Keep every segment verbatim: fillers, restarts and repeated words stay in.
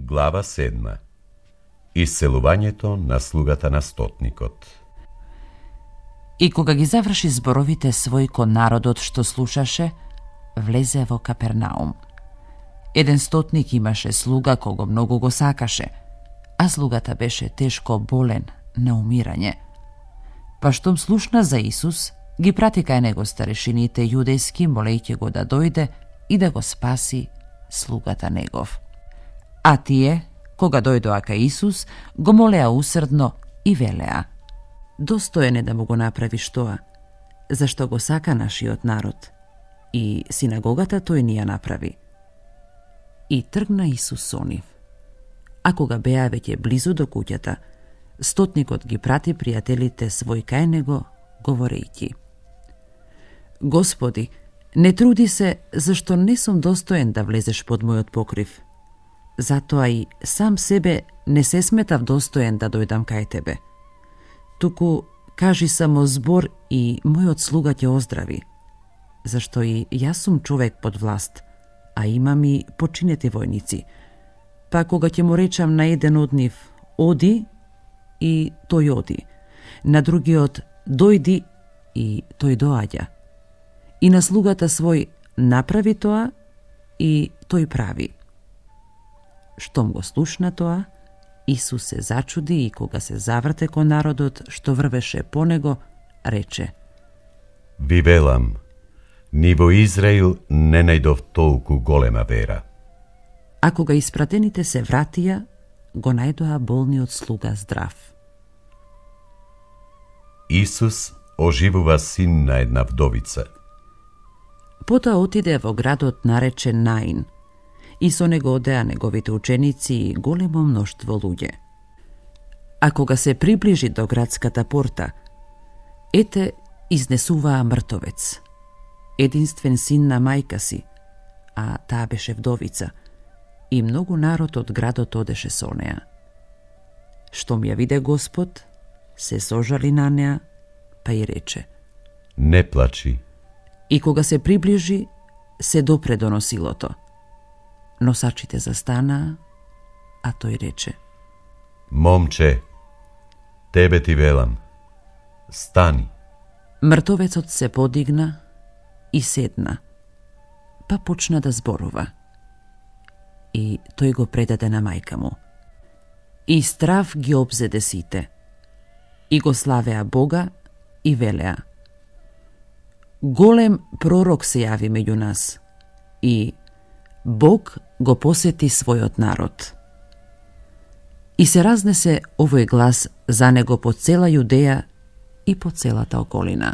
Глава седма. Исцелувањето на слугата на стотникот. И кога ги заврши зборовите свој кон народот што слушаше, влезе во Капернаум. Еден стотник имаше слуга кого многу го сакаше, а слугата беше тешко болен на умирање. Па штом слушна за Исус, ги прати кај него старешините јудејски, молејќи го да дојде и да го спаси слугата негов. А тие, кога дојдоа кај Исус, го молеа усрдно и велеа: достоен е да му го направиш тоа, зашто го сака нашиот народ, и синагогата тој ни ја направи. И тргна Исус со нив. А кога беа веќе близу до куќата, стотникот ги прати пријателите свој кај него, говорејќи: Господи, не труди се, зашто не сум достоен да влезеш под мојот покрив. Затоа и сам себе не се сметав достоен да дојдам кај тебе. Туку кажи само збор и мојот слуга ќе оздрави, зашто и јас сум човек под власт, а имам и починети војници. Па кога ќе му речам на еден од нив оди, и тој оди, на другиот дојди, и тој доаѓа, и на слугата свој направи тоа, и тој прави. Штом го слушна тоа, Исус се зачуди и кога се заврте кон народот што врвеше по него, рече: Ви велам, ни во Израил не најдов толку голема вера. А кога испратените се вратија, го најдоа болниот слуга здрав. Исус оживува син на една вдовица. Потоа отиде во градот наречен Наин, и со него одеа неговите ученици и големо мноштво луѓе. А кога се приближи до градската порта, ете, изнесуваа мртовец, единствен син на мајка си, а таа беше вдовица, и многу народ од градот одеше со неа. Штом ја виде Господ, се сожали на неа, па и рече: Не плачи. И кога се приближи, се допре до носилото. Носачите застанаа, а тој рече: Момче, тебе ти велам, стани. Мртовецот се подигна и седна, па почна да зборува. И тој го предаде на мајка му. И страв ги обзеде сите, и го славеа Бога и велеа: Голем пророк се јави меѓу нас, и Бог го посети својот народ. И се разнесе овој глас за него по цела Јудеја и по целата околина.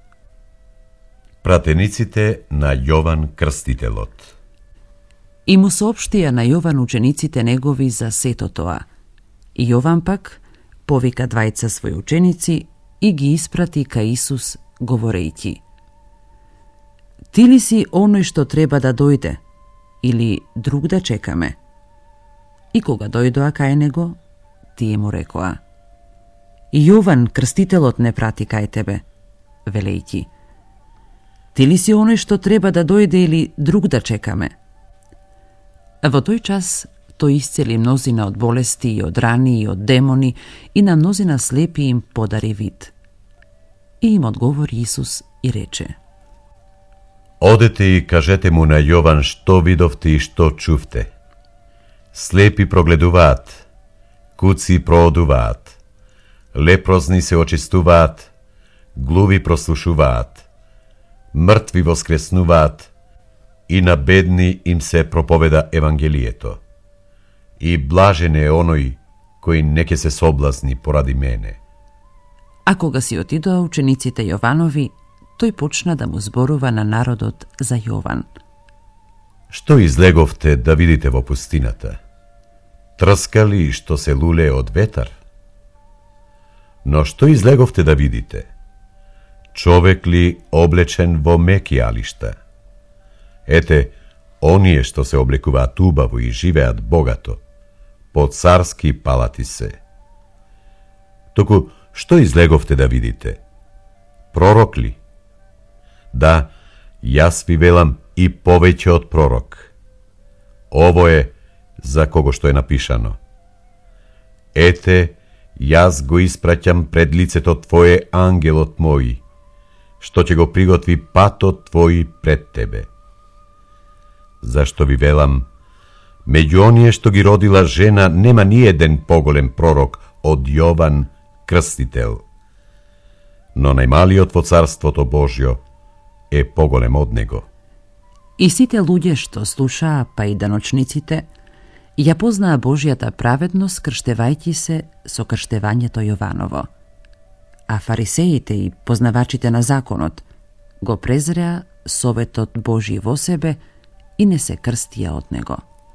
Пратениците на Јован Крстителот. И му соопштија на Јован учениците негови за сето тоа. И Јован пак повика двајца своји ученици и ги испрати кај Исус, говорејќи: Ти ли си оној што треба да дојде, или друг да чекаме? И кога дојдоа кај него, тие му рекоа: Јован Крстителот не прати кај тебе, велејќи: Ти ли си оној што треба да дојде или друг да чекаме? Во тој час тој исцели мнозина од болести и од рани и од демони и на мнозина слепи им подари вид. И им одговори Исус и рече: Одете и кажете му на Јован што видовте и што чувте. Слепи прогледуваат, куци проодуваат, лепрозни се очистуваат, глуви прослушуваат, мртви воскреснуваат, и на бедни им се проповеда Евангелието. И блажен е оној кој не ќе се соблазни поради мене. А кога си отидоа учениците Јованови, тој почна да му зборува на народот за Јован. Што излеговте да видите во пустината? Трскали што се луле од ветар? Но што излеговте да видите? Човек ли облечен во меки алишта? Ете, оние што се облекуваат убаво и живеат богато, по царски палати се. Току, што излеговте да видите? Пророк ли? Да, јас ви велам и повеќе од пророк. Ово е za kogo što je napišano: Ete, jaz go ispraćam pred liceto tvoje, angelot moji, što će go prigotvi pato tvoji pred tebe. Zašto vi velam, među onije što gi rodila žena nema nijedan pogolem prorok od Jovan Krstitel, no najmali od carstvo to Božjo je pogolem od nego. I site luđe što sluša, pa i danočnicite, ja pozna Božjata pravednost krštevajti se so krštevanje to Jovanovo. A farisejite i poznavačite na zakonot go prezrea sovetot Božji vo sebe i ne se krstija od nego.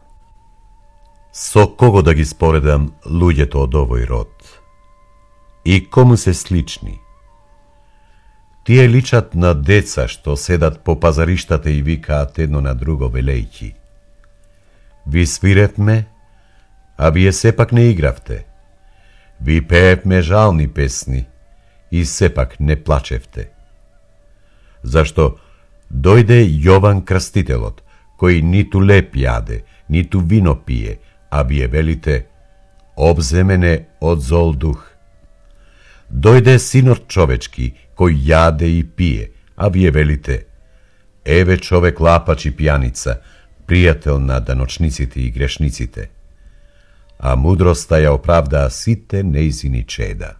So kogo da gi sporedam luđe to od ovoj rod? I komu se slični? Tije ličat na deca što sedat po pazarištate i vikat jedno na drugo velejći. Vi svirev me, a vi je sepak ne igravte. Vi pejev me žalni pesni i sepak ne plačevte. Zašto dojde Jovan Krstitelot, koji nitu lep jade, nitu vino pije, a vi je velite: obze mene od zol duh. Dojde Sinor čovečki, koji jade i pije, a vi je velite: eve čovek lapač i pijanica, prijatelj na danočnicite i grešnicite. A mudrosta je opravda site neizini čeda.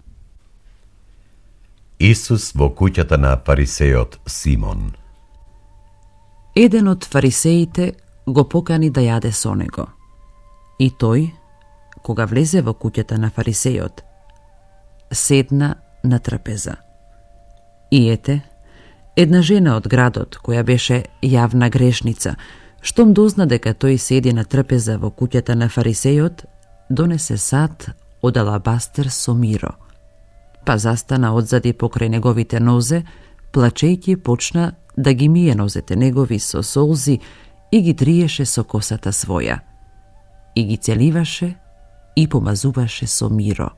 Isus vo kućata na farisejot Simon. Eden od farisejite go pokani da jade sonego. I toj, koga vleze vo kućata na farisejot, sedna na trapeza. I ete, jedna žena od gradot, koja beše javna grešnica, štom dozna deka toj sedi na trpeza vo kućata na farisejot, donese sat od alabaster so miro, pa zastana odzadi pokraj negovite noze, plačejki počna da gi mije nozete negovi so solzi i gi triješe so kosata svoja, i gi celivaše i pomazuvaše so miro.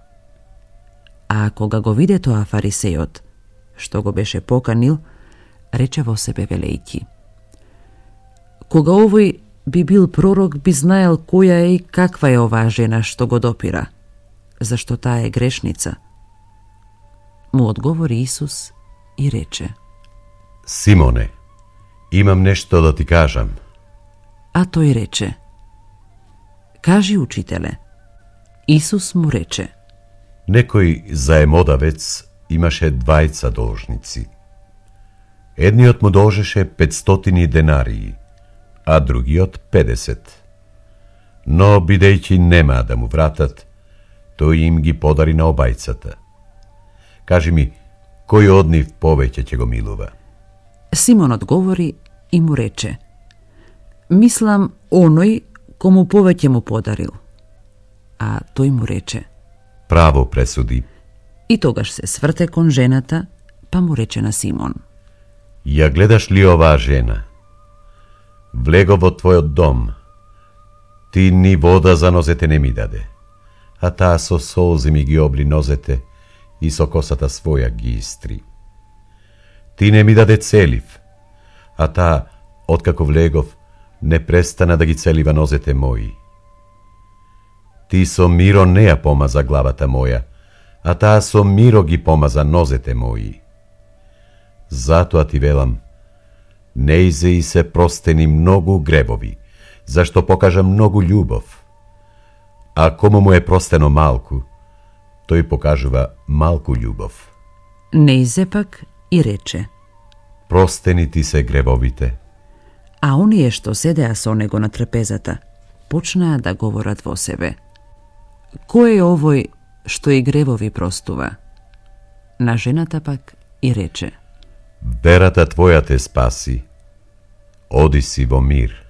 A koga go vide toa farisejot, što go beše pokanil, reče vo sebe velejki: koga ovoj bi bil prorok, bi znajal koja je i kakva je ova žena što go dopira, zašto ta je grešnica. Mu odgovori Isus i reče: Simone, imam nešto da ti kažem. A to i reče: kaži, učitele. Isus mu reče: Nekoj zajemodavec imaše dvajca dolžnici. Jedni od mu dožeše petstotini denariji, a drugi od pedeset. No, bideći nema da mu vratat, to im gi podari na obajcata. Kaži mi, koji od njih poveće će go miluva? Simon odgovori i mu reče: mislim onoj komu poveće mu podaril. A to mu reče: pravo presudi. I togaš se svrte kon ženata, pa mu reče na Simon: ja gledaš li ova žena? Vlegovo tvoj dom, ti ni voda za nozete ne mi dade, a ta so solzi mi gi obli nozete i so kosata svoja gi istri. Ti ne mi dade celiv, a ta, otkako vlegov, ne prestana da gi celiva nozete moji. Ti so miro neja pomaza glavata moja, a ta so miro gi pomaza nozete moji. Zato a ti velam, ne ize se prosteni mnogu grebovi, zašto pokažem mnogu ljubov. A komu mu je prosteno malku, to i pokažuva malku ljubov. Ne ize pak i reče: prosteni ti se grebovite. A oni je što sedea so nego na trpezata, počna da govora dvo sebe: ko je ovoj što i grevovi prostuva? Na ženata pak i reče: verata tvoja te spasi, odi si vo mir.